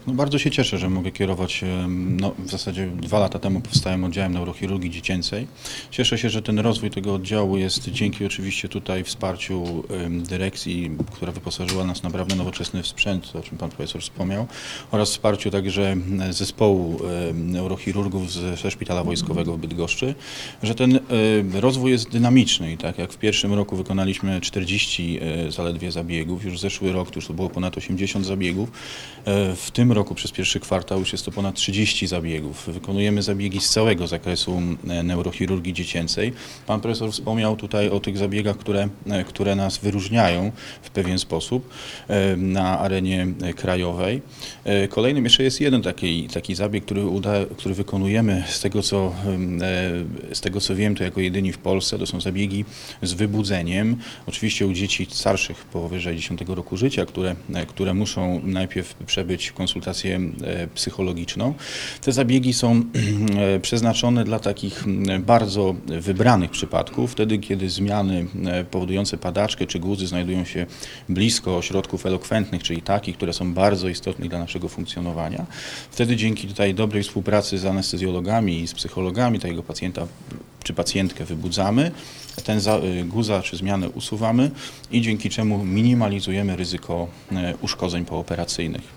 No bardzo się cieszę, że mogę kierować, no, w zasadzie 2 lata temu powstałym oddziałem neurochirurgii dziecięcej. Cieszę się, że ten rozwój tego oddziału jest dzięki oczywiście tutaj wsparciu dyrekcji, która wyposażyła nas w naprawdę nowoczesny sprzęt, o czym pan profesor wspomniał, oraz wsparciu także zespołu neurochirurgów ze Szpitala Wojskowego w Bydgoszczy, że ten rozwój jest dynamiczny i tak jak w pierwszym roku wykonaliśmy 40 zaledwie zabiegów, już zeszły rok to już to było ponad 80 zabiegów, w tym roku przez pierwszy kwartał już jest to ponad 30 zabiegów. Wykonujemy zabiegi z całego zakresu neurochirurgii dziecięcej. Pan profesor wspomniał tutaj o tych zabiegach, które nas wyróżniają w pewien sposób na arenie krajowej. Kolejnym jeszcze jest jeden taki zabieg, który wykonujemy z tego co wiem, to jako jedyni w Polsce. To są zabiegi z wybudzeniem. Oczywiście u dzieci starszych powyżej 10 roku życia, które muszą najpierw przebyć konsultację psychologiczną. Te zabiegi są przeznaczone dla takich bardzo wybranych przypadków, wtedy kiedy zmiany powodujące padaczkę czy guzy znajdują się blisko ośrodków elokwentnych, czyli takich, które są bardzo istotne dla naszego funkcjonowania. Wtedy dzięki tutaj dobrej współpracy z anestezjologami i z psychologami tego pacjenta czy pacjentkę wybudzamy, ten guza czy zmianę usuwamy i dzięki czemu minimalizujemy ryzyko uszkodzeń pooperacyjnych.